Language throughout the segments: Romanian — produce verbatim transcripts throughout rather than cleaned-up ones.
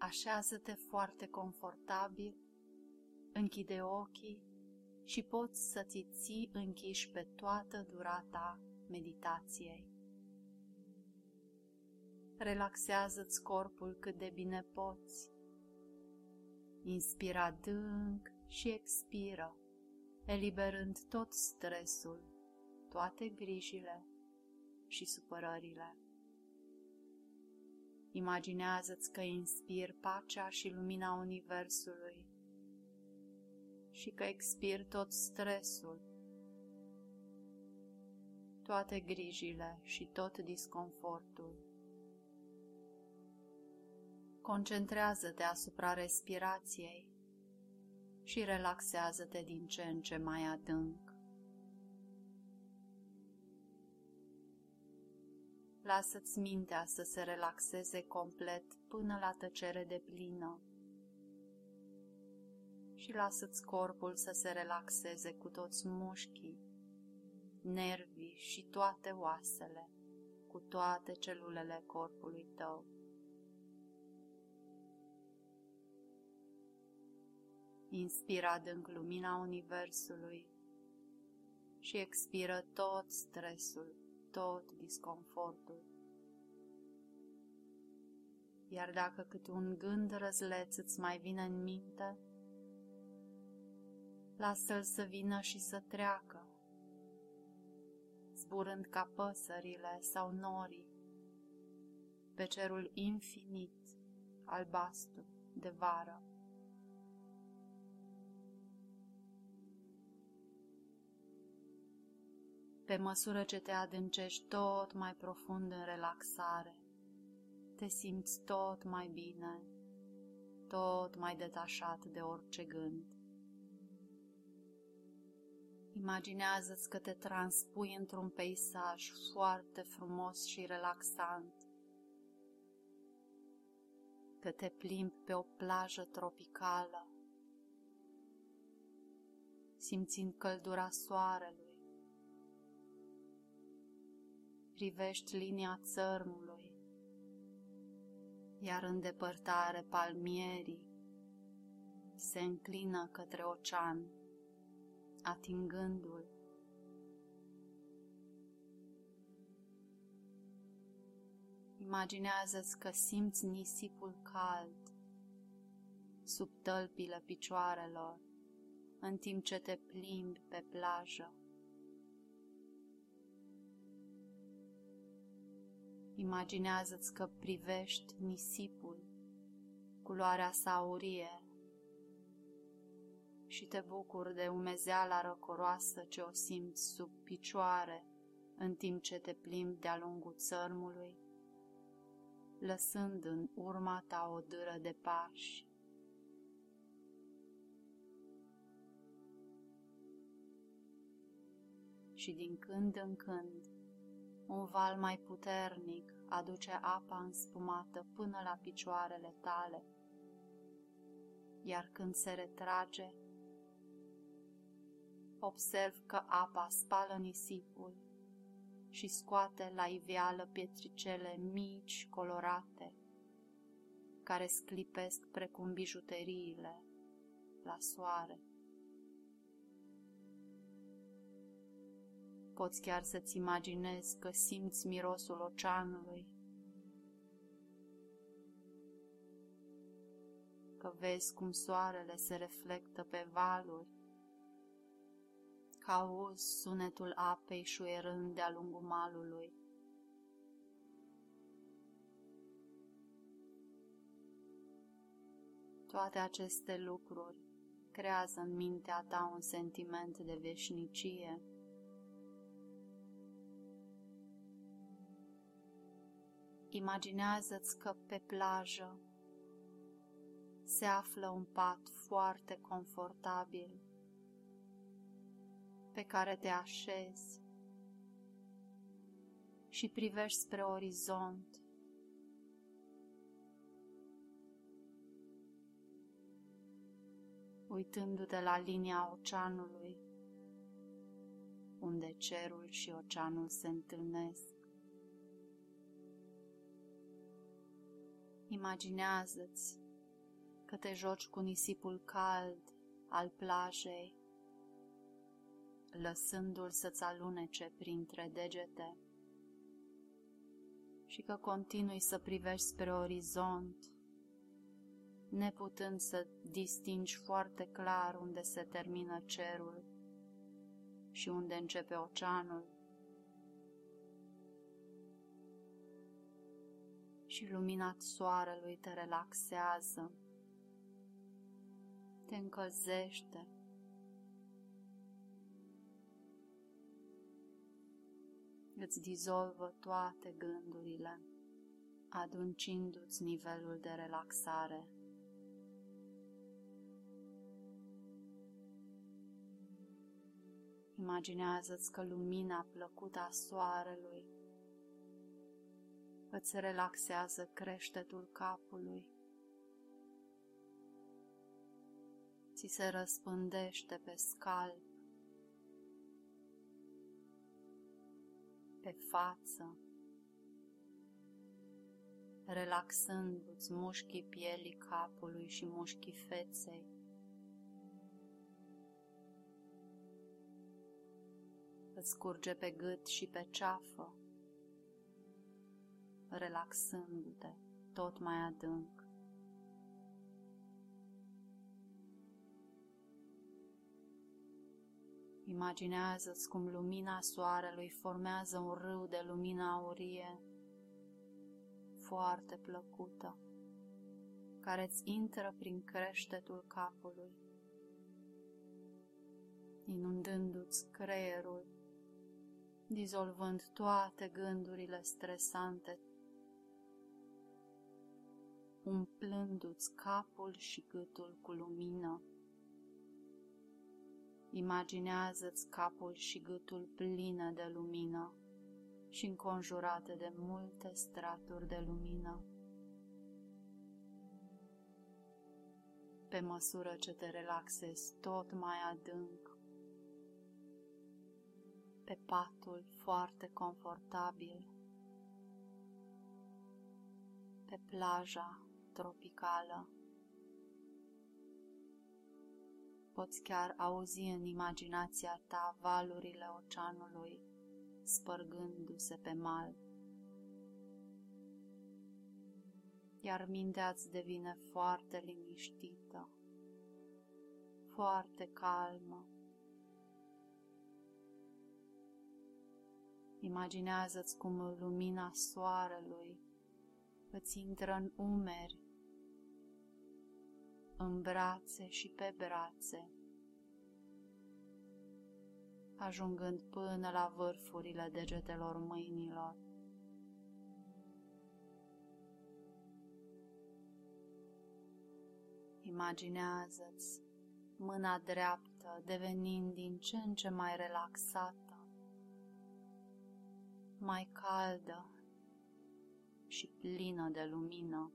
Așează-te foarte confortabil, închide ochii și poți să ți ții închiși pe toată durata meditației. Relaxează-ți corpul cât de bine poți. Inspira adânc și expiră, eliberând tot stresul, toate grijile și supărările. Imaginează-ți că inspiri pacea și lumina Universului și că expiri tot stresul, toate grijile și tot disconfortul. Concentrează-te asupra respirației și relaxează-te din ce în ce mai adânc. Lasă-ți mintea să se relaxeze complet până la tăcere deplină și lasă-ți corpul să se relaxeze cu toți mușchii, nervii și toate oasele, cu toate celulele corpului tău. Inspiră adânc lumina Universului și expiră tot stresul, tot disconfortul. Iar dacă câte un gând răzleț îți mai vine în minte, lasă-l să vină și să treacă, zburând ca păsările sau norii pe cerul infinit, albastru, de vară. Pe măsură ce te adâncești tot mai profund în relaxare, te simți tot mai bine, tot mai detașat de orice gând. Imaginează-ți că te transpui într-un peisaj foarte frumos și relaxant, că te plimbi pe o plajă tropicală, simțind căldura soarelui. Privești linia țărmului, iar în depărtare palmierii se înclină către ocean, atingându-l. Imaginează-ți că simți nisipul cald sub tălpile picioarelor, în timp ce te plimbi pe plajă. Imaginează-ți că privești nisipul, culoarea sa aurie, și te bucuri de umezeala răcoroasă ce o simți sub picioare în timp ce te plimbi de-a lungul țărmului, lăsând în urma ta o dâră de pași. Și din când în când, un val mai puternic aduce apa înspumată până la picioarele tale, iar când se retrage, observ că apa spală nisipul și scoate la iveală pietricele mici, colorate, care sclipesc precum bijuteriile la soare. Poți chiar să-ți imaginezi că simți mirosul oceanului, că vezi cum soarele se reflectă pe valuri, că auzi sunetul apei șuierând de-a lungul malului. Toate aceste lucruri creează în mintea ta un sentiment de veșnicie. Imaginează-ți că pe plajă se află un pat foarte confortabil pe care te așezi și privești spre orizont. Uitându-te la linia oceanului, unde cerul și oceanul se întâlnesc. Imaginează-ți că te joci cu nisipul cald al plajei, lăsându-l să-ți alunece printre degete, și că continui să privești spre orizont, neputând să distingi foarte clar unde se termină cerul și unde începe oceanul. Și lumina soarelui te relaxează, te încălzește, îți dizolvă toate gândurile, adâncindu-ți nivelul de relaxare. Imaginează-ți că lumina plăcută a soarelui îți relaxează creștetul capului, ți se răspândește pe scalp, pe față, relaxându-ți mușchii pielii capului și mușchii feței. Îți curge pe gât și pe ceafă, relaxându-te tot mai adânc. Imaginează-ți cum lumina soarelui formează un râu de lumină aurie foarte plăcută, care îți intră prin creștetul capului, inundându-ți creierul, dizolvând toate gândurile stresante, umplându-ți capul și gâtul cu lumină. Imaginează-ți capul și gâtul pline de lumină și înconjurate de multe straturi de lumină. Pe măsură ce te relaxezi tot mai adânc, pe patul foarte confortabil, pe plaja tropicală, poți chiar auzi în imaginația ta valurile oceanului spărgându-se pe mal, iar mintea îți devine foarte liniștită, foarte calmă. Imaginează-ți cum lumina soarelui îți intră în umeri, în brațe și pe brațe, ajungând până la vârfurile degetelor mâinilor. Imaginează-ți mâna dreaptă devenind din ce în ce mai relaxată, mai caldă și plină de lumină.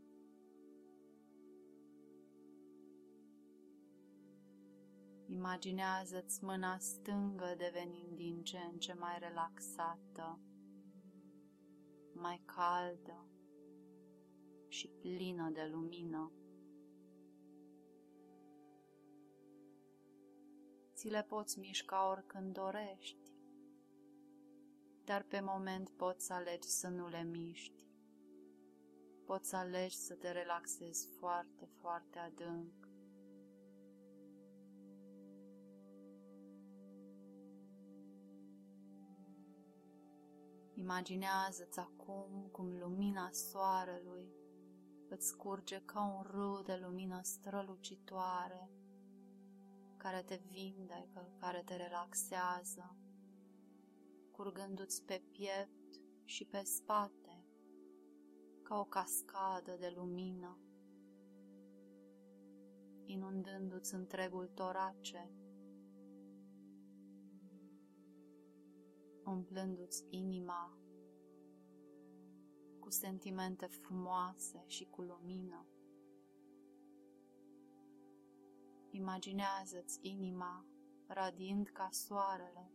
Imaginează-ți mâna stângă devenind din ce în ce mai relaxată, mai caldă și plină de lumină. Ți le poți mișca oricând dorești, dar pe moment poți să alegi să nu le miști. Poți să alegi să te relaxezi foarte, foarte adânc. Imaginează-ți acum cum lumina soarelui îți curge ca un râu de lumină strălucitoare, care te vindecă, care te relaxează, curgându-ți pe piept și pe spate, ca o cascadă de lumină, inundându-ți întregul torace, umplându-ți inima cu sentimente frumoase și cu lumină. Imaginează-ți inima radiind ca soarele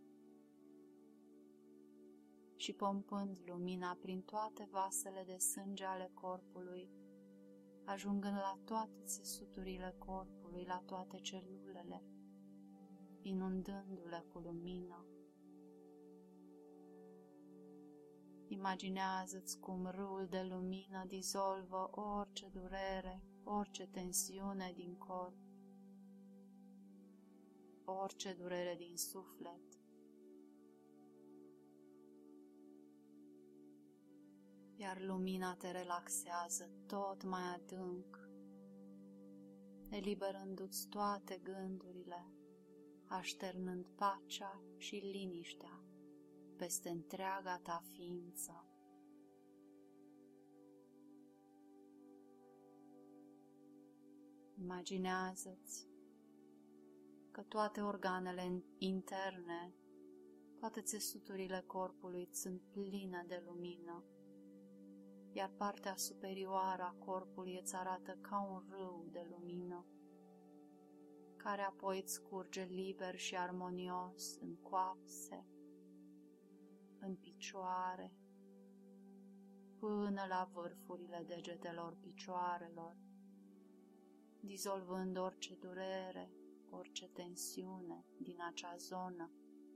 și pompând lumina prin toate vasele de sânge ale corpului, ajungând la toate țesuturile corpului, la toate celulele, inundându-le cu lumină. Imaginează-ți cum râul de lumină dizolvă orice durere, orice tensiune din corp, orice durere din suflet. Iar lumina te relaxează tot mai adânc, eliberându-ți toate gândurile, așternând pacea și liniștea peste întreaga ta ființă. Imaginează-ți că toate organele interne, toate țesuturile corpului sunt pline de lumină, iar partea superioară a corpului îți arată ca un râu de lumină, care apoi îți curge liber și armonios în coapse, în picioare, până la vârfurile degetelor picioarelor, dizolvând orice durere, orice tensiune din acea zonă.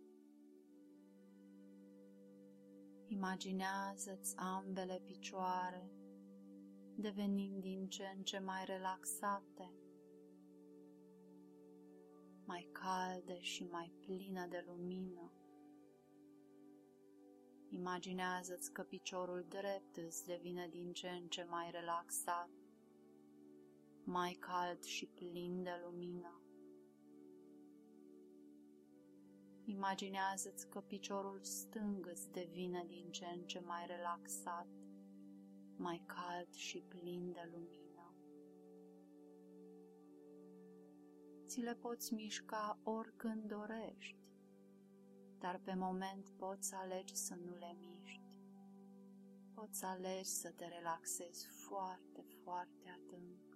Imaginează-ți ambele picioare devenind din ce în ce mai relaxate, mai calde și mai pline de lumină. Imaginează-ți că piciorul drept îți devine din ce în ce mai relaxat, mai cald și plin de lumină. Imaginează-ți că piciorul stâng îți devine din ce în ce mai relaxat, mai cald și plin de lumină. Ți le poți mișca oricând dorești, dar pe moment poți alegi să nu le miști. Poți alegi să te relaxezi foarte, foarte adânc.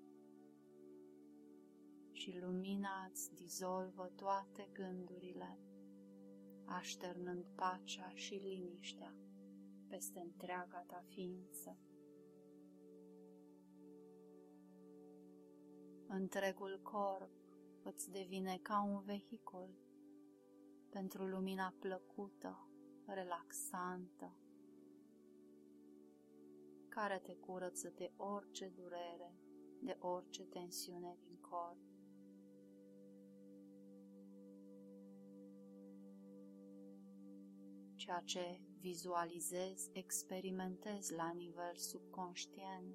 Și lumina îți dizolvă toate gândurile, așternând pacea și liniștea peste întreaga ta ființă. Întregul corp îți devine ca un vehicul pentru lumina plăcută, relaxantă, care te curăță de orice durere, de orice tensiune din corp. Ceea ce vizualizezi, experimentezi la nivel subconștient.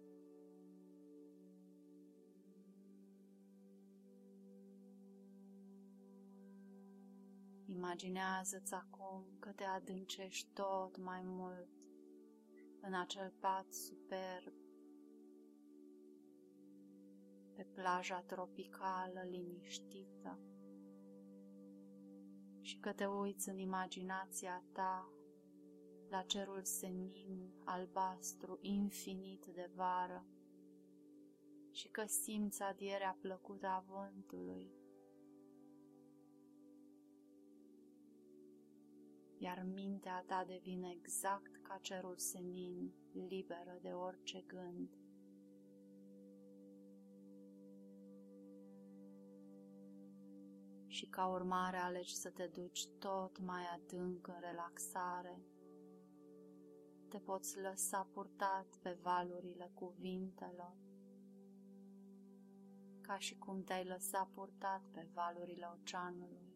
Imaginează-ți acum că te adâncești tot mai mult în acel pat superb, pe plaja tropicală liniștită, și că te uiți în imaginația ta la cerul senin, albastru, infinit de vară, și că simți adierea plăcută a vântului, iar mintea ta devine exact ca cerul senin, liberă de orice gând. Și ca urmare alegi să te duci tot mai adânc în relaxare. Te poți lăsa purtat pe valurile cuvintelor, ca și cum te-ai lăsa purtat pe valurile oceanului.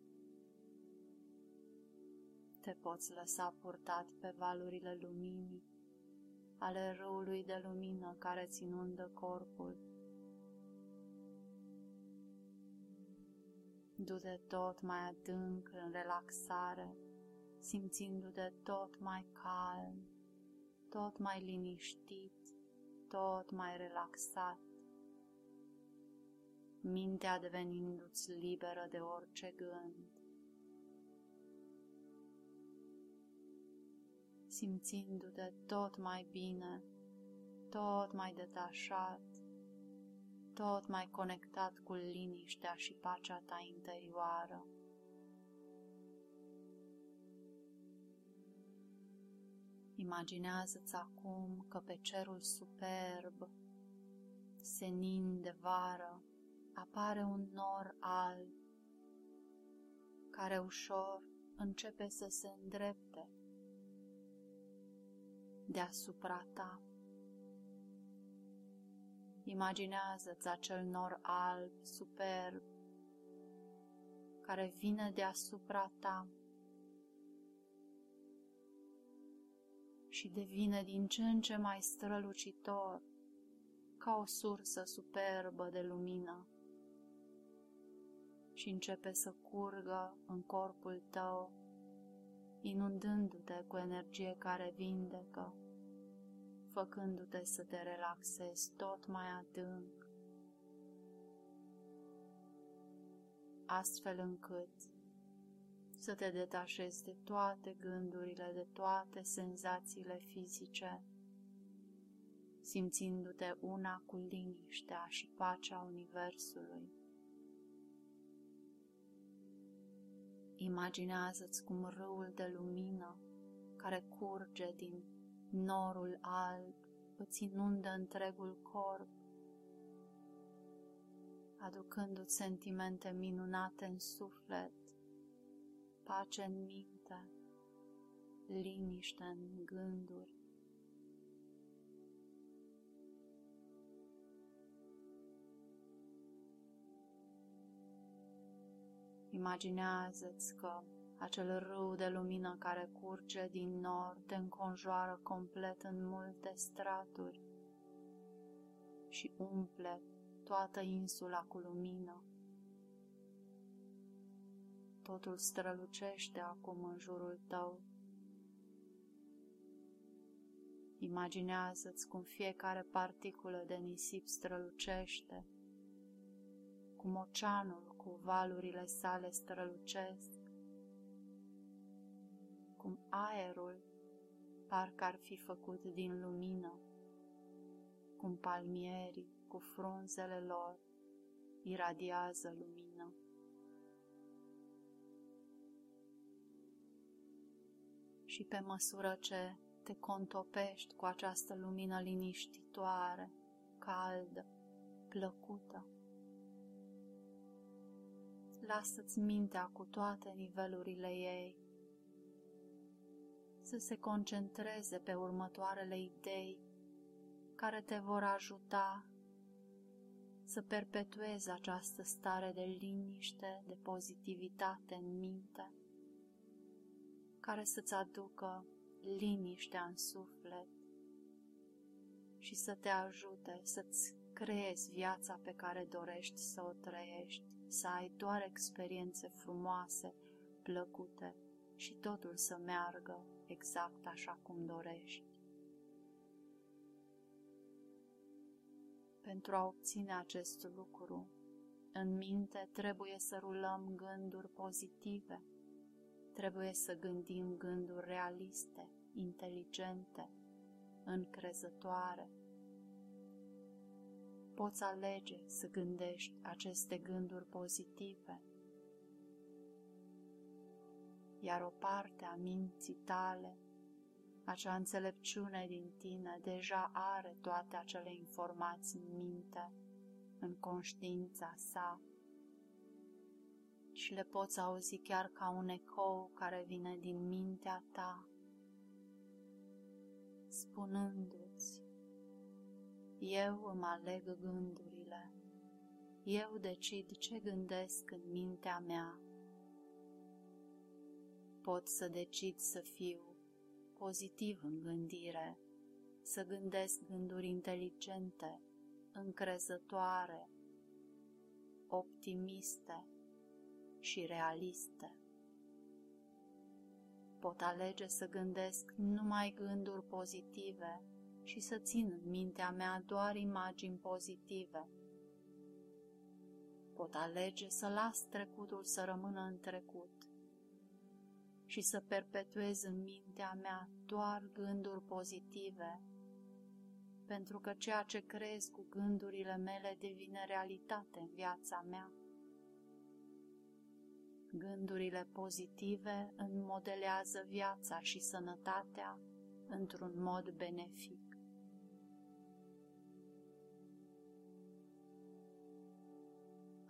Te poți lăsa purtat pe valurile luminii, ale râului de lumină care îți inundă corpul. Du-te tot mai adânc în relaxare, simțindu-te tot mai calm, tot mai liniștit, tot mai relaxat, mintea devenindu-ți liberă de orice gând, simțindu-te tot mai bine, tot mai detașat, tot mai conectat cu liniștea și pacea ta interioară. Imaginează-ți acum că pe cerul superb senin de vară, apare un nor alb, care ușor începe să se îndrepte deasupra ta. Imaginează-ți acel nor alb superb care vine deasupra ta și devine din ce în ce mai strălucitor, ca o sursă superbă de lumină, și începe să curgă în corpul tău, inundându-te cu energie care vindecă, făcându-te să te relaxezi tot mai adânc, astfel încât să te detașezi de toate gândurile, de toate senzațiile fizice, simțindu-te una cu liniștea și pacea Universului. Imaginează-ți cum râul de lumină care curge din norul alb îți inundă întregul corp, aducându-ți sentimente minunate în suflet, pace în minte, liniște în gânduri. Imaginează-ți că acel râu de lumină care curge din nord te înconjoară complet în multe straturi și umple toată insula cu lumină. Totul strălucește acum în jurul tău. Imaginează-ți cum fiecare particulă de nisip strălucește, cum oceanul cu valurile sale strălucesc, cum aerul parcă ar fi făcut din lumină, cum palmierii cu frunzele lor iradiază lumină. Și pe măsură ce te contopești cu această lumină liniștitoare, caldă, plăcută, lasă-ți mintea cu toate nivelurile ei să se concentreze pe următoarele idei care te vor ajuta să perpetuezi această stare de liniște, de pozitivitate în minte, care să-ți aducă liniștea în suflet și să te ajute să-ți creezi viața pe care dorești să o trăiești, să ai doar experiențe frumoase, plăcute și totul să meargă exact așa cum dorești. Pentru a obține acest lucru, în minte trebuie să rulăm gânduri pozitive, trebuie să gândim gânduri realiste, inteligente, încrezătoare. Poți alege să gândești aceste gânduri pozitive, iar o parte a minții tale, acea înțelepciune din tine, deja are toate acele informații în minte, în conștiința sa, și le poți auzi chiar ca un ecou care vine din mintea ta, spunându-ți: eu îmi aleg gândurile, eu decid ce gândesc în mintea mea. Pot să decid să fiu pozitiv în gândire, să gândesc gânduri inteligente, încrezătoare, optimiste și realiste. Pot alege să gândesc numai gânduri pozitive și să țin în mintea mea doar imagini pozitive. Pot alege să las trecutul să rămână în trecut și să perpetuez în mintea mea doar gânduri pozitive, pentru că ceea ce creez cu gândurile mele devine realitate în viața mea. Gândurile pozitive îmi modelează viața și sănătatea într-un mod benefic.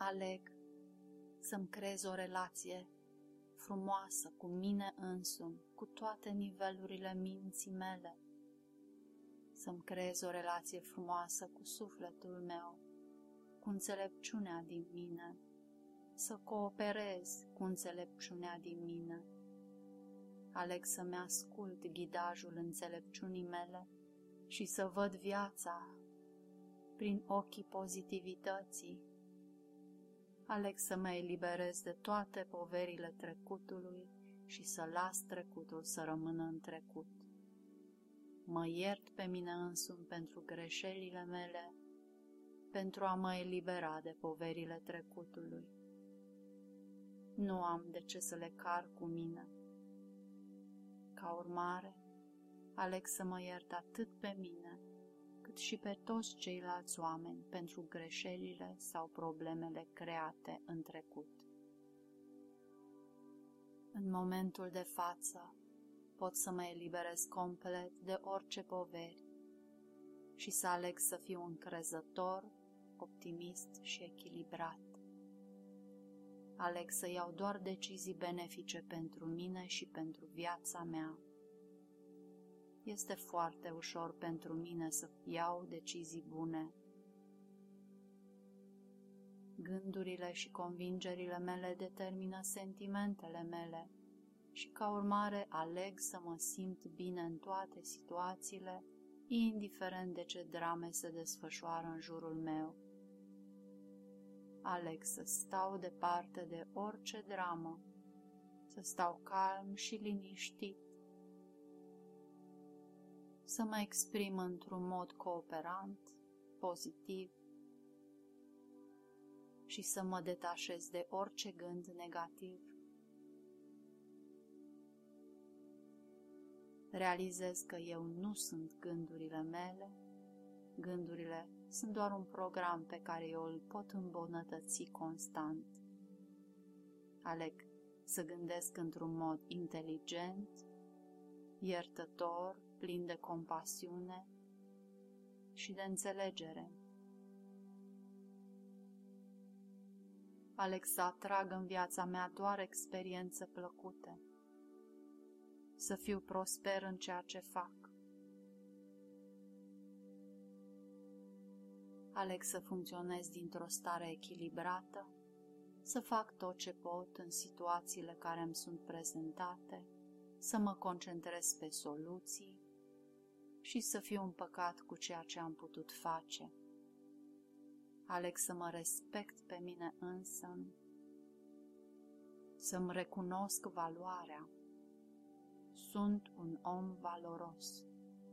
Aleg să-mi creez o relație frumoasă cu mine însumi, cu toate nivelurile minții mele. Să-mi creez o relație frumoasă cu sufletul meu, cu înțelepciunea din mine, să cooperez cu înțelepciunea din mine. Aleg să-mi ascult ghidajul înțelepciunii mele și să văd viața prin ochii pozitivității. Aleg să mă eliberez de toate poverile trecutului și să las trecutul să rămână în trecut. Mă iert pe mine însumi pentru greșelile mele, pentru a mă elibera de poverile trecutului. Nu am de ce să le car cu mine. Ca urmare, aleg să mă iert atât pe mine, cât și pe toți ceilalți oameni pentru greșelile sau problemele create în trecut. În momentul de față, pot să mă eliberez complet de orice poveri și să aleg să fiu încrezător, optimist și echilibrat. Aleg să iau doar decizii benefice pentru mine și pentru viața mea. Este foarte ușor pentru mine să iau decizii bune. Gândurile și convingerile mele determină sentimentele mele și, ca urmare, aleg să mă simt bine în toate situațiile, indiferent de ce drame se desfășoară în jurul meu. Aleg să stau departe de orice dramă, să stau calm și liniștit, să mă exprim într-un mod cooperant, pozitiv și să mă detașez de orice gând negativ. Realizez că eu nu sunt gândurile mele, gândurile sunt doar un program pe care eu îl pot îmbunătăți constant. Aleg să gândesc într-un mod inteligent, iertător, plin de compasiune și de înțelegere. Aleg să atrag în viața mea doar experiențe plăcute, să fiu prosper în ceea ce fac. Aleg să funcționez dintr-o stare echilibrată, să fac tot ce pot în situațiile care îmi sunt prezentate, să mă concentrez pe soluții și să fiu împăcat cu ceea ce am putut face. Aleg să mă respect pe mine însămi, să-mi recunosc valoarea. Sunt un om valoros.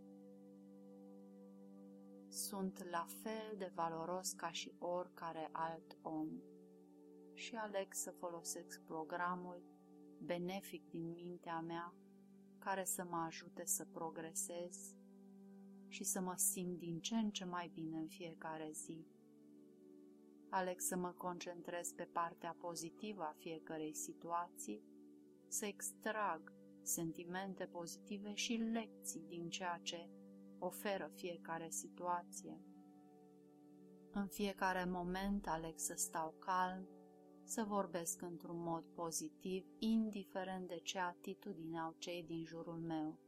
Sunt la fel de valoros ca și oricare alt om și aleg să folosesc programul benefic din mintea mea care să mă ajute să progresez și să mă simt din ce în ce mai bine în fiecare zi. Aleg să mă concentrez pe partea pozitivă a fiecărei situații, să extrag sentimente pozitive și lecții din ceea ce oferă fiecare situație. În fiecare moment aleg să stau calm, să vorbesc într-un mod pozitiv, indiferent de ce atitudine au cei din jurul meu.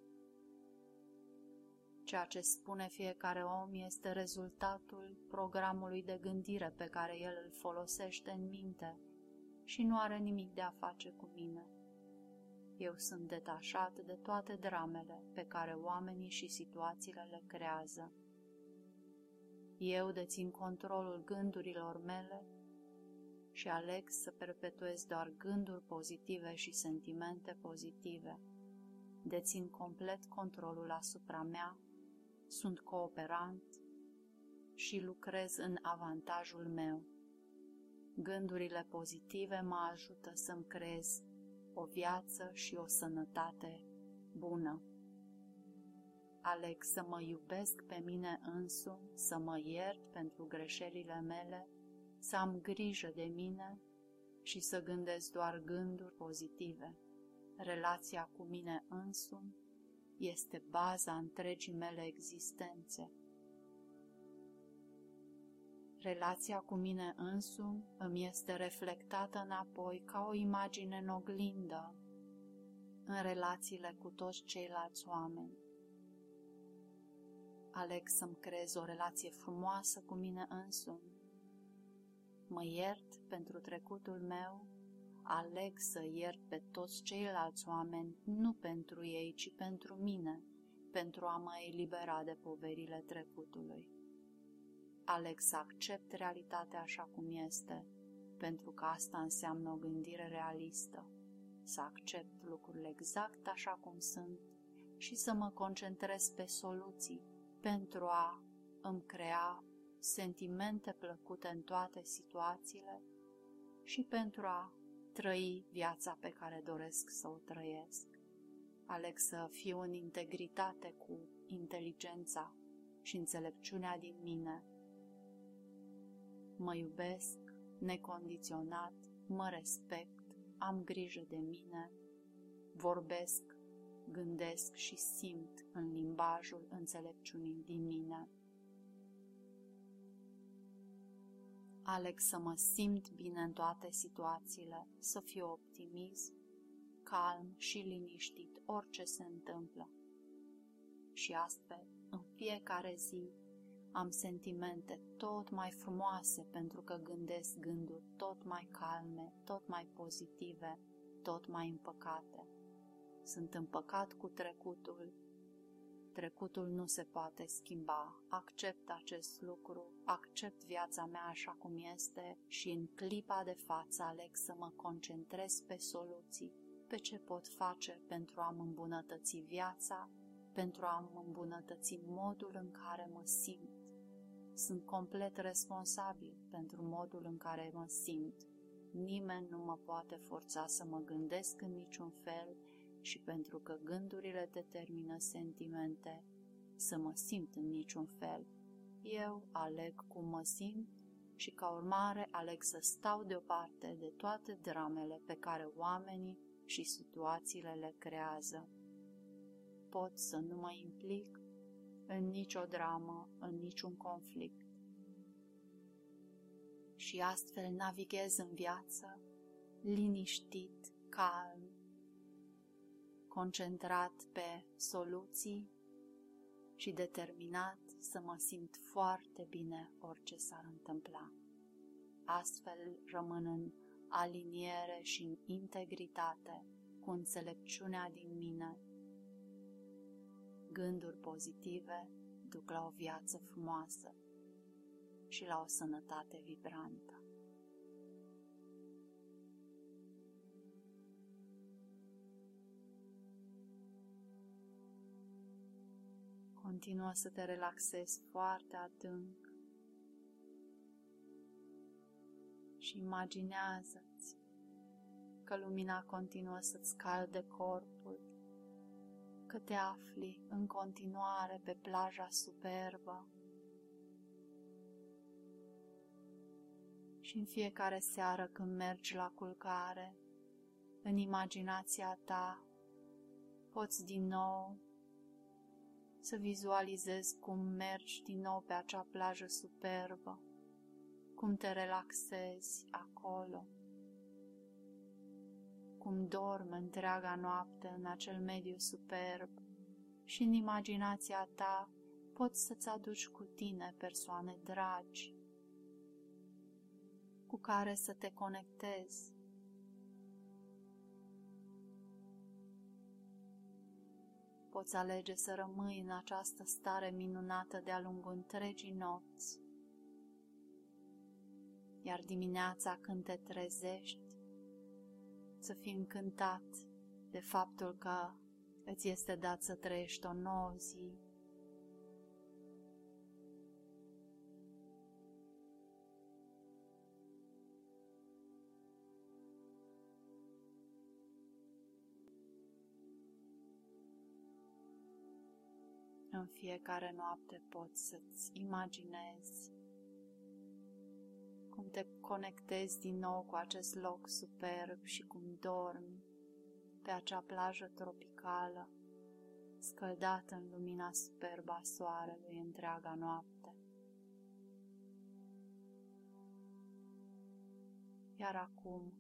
Ceea ce spune fiecare om este rezultatul programului de gândire pe care el îl folosește în minte și nu are nimic de a face cu mine. Eu sunt detașat de toate dramele pe care oamenii și situațiile le creează. Eu dețin controlul gândurilor mele și aleg să perpetuez doar gânduri pozitive și sentimente pozitive. Dețin complet controlul asupra mea, sunt cooperant și lucrez în avantajul meu. Gândurile pozitive mă ajută să-mi creez o viață și o sănătate bună. Aleg să mă iubesc pe mine însumi, să mă iert pentru greșelile mele, să am grijă de mine și să gândesc doar gânduri pozitive. Relația cu mine însumi este baza întregii mele existențe. Relația cu mine însumi îmi este reflectată înapoi ca o imagine în oglindă în relațiile cu toți ceilalți oameni. Aleg să-mi creez o relație frumoasă cu mine însumi. Mă iert pentru trecutul meu, aleg să iert pe toți ceilalți oameni, nu pentru ei, ci pentru mine, pentru a mă elibera de poverile trecutului. Aleg să accept realitatea așa cum este, pentru că asta înseamnă o gândire realistă, să accept lucrurile exact așa cum sunt și să mă concentrez pe soluții pentru a îmi crea sentimente plăcute în toate situațiile și pentru a trăi viața pe care doresc să o trăiesc. Aleg să fiu în integritate cu inteligența și înțelepciunea din mine. Mă iubesc necondiționat, mă respect, am grijă de mine, vorbesc, gândesc și simt în limbajul înțelepciunii din mine. Aleg să mă simt bine în toate situațiile, să fiu optimist, calm și liniștit orice se întâmplă. Și astfel, în fiecare zi, am sentimente tot mai frumoase pentru că gândesc gânduri tot mai calme, tot mai pozitive, tot mai împăcate. Sunt împăcat cu trecutul. Trecutul nu se poate schimba. Accept acest lucru, accept viața mea așa cum este și în clipa de față aleg să mă concentrez pe soluții, pe ce pot face pentru a-mi îmbunătăți viața, pentru a-mi îmbunătăți modul în care mă simt. Sunt complet responsabil pentru modul în care mă simt. Nimeni nu mă poate forța să mă gândesc în niciun fel și pentru că gândurile determină sentimente, să mă simt în niciun fel. Eu aleg cum mă simt și ca urmare aleg să stau deoparte de toate dramele pe care oamenii și situațiile le creează. Pot să nu mă implic în nicio dramă, în niciun conflict. Și astfel navighez în viață, liniștit, calm, concentrat pe soluții și determinat să mă simt foarte bine orice s-ar întâmpla. Astfel rămân în aliniere și în integritate cu înțelepciunea din mine. Gânduri pozitive duc la o viață frumoasă și la o sănătate vibrantă. Continuă să te relaxezi foarte adânc și imaginează-ți că lumina continuă să-ți calde corpul, că te afli în continuare pe plaja superbă și în fiecare seară când mergi la culcare, în imaginația ta poți din nou să vizualizezi cum mergi din nou pe acea plajă superbă, cum te relaxezi acolo, cum dormi întreaga noapte în acel mediu superb și în imaginația ta poți să-ți aduci cu tine persoane dragi, cu care să te conectezi. Poți alege să rămâi în această stare minunată de-a lungul întregii nopți, iar dimineața când te trezești, să fii încântat de faptul că îți este dat să trăiești o nouă zi. În fiecare noapte poți să-ți imaginezi cum te conectezi din nou cu acest loc superb și cum dormi pe acea plajă tropicală, scăldată în lumina superbă a soarelui întreaga noapte. Iar acum,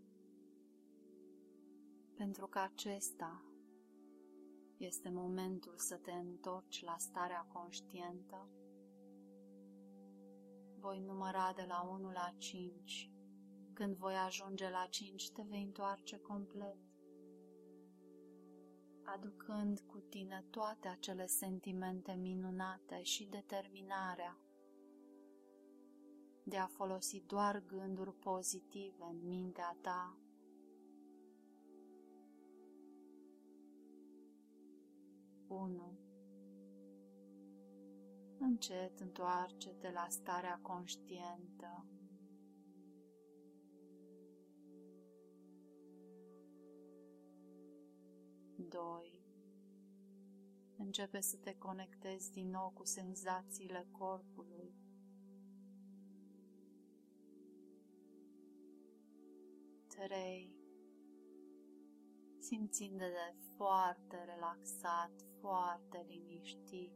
pentru că acesta este momentul să te întorci la starea conștientă, voi număra de la unu la cinci. Când voi ajunge la cinci, te vei întoarce complet, aducând cu tine toate acele sentimente minunate și determinarea de a folosi doar gânduri pozitive în mintea ta. unu. Încet întoarce-te la starea conștientă. doi. Începe să te conectezi din nou cu senzațiile corpului. trei. Simțindu-te foarte relaxat, foarte liniștit.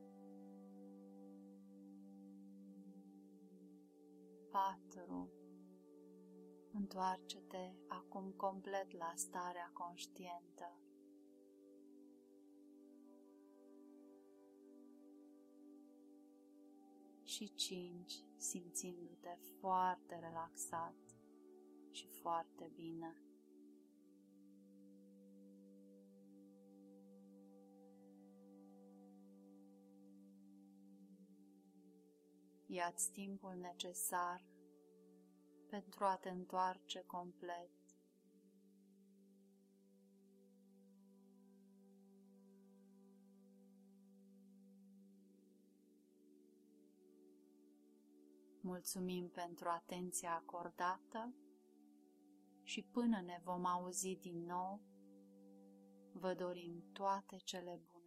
patru. Întoarce-te acum complet la starea conștientă. Și cinci. Simțindu-te foarte relaxat și foarte bine. Ia-ți timpul necesar pentru a te întoarce complet. Mulțumim pentru atenția acordată și până ne vom auzi din nou, vă dorim toate cele bune.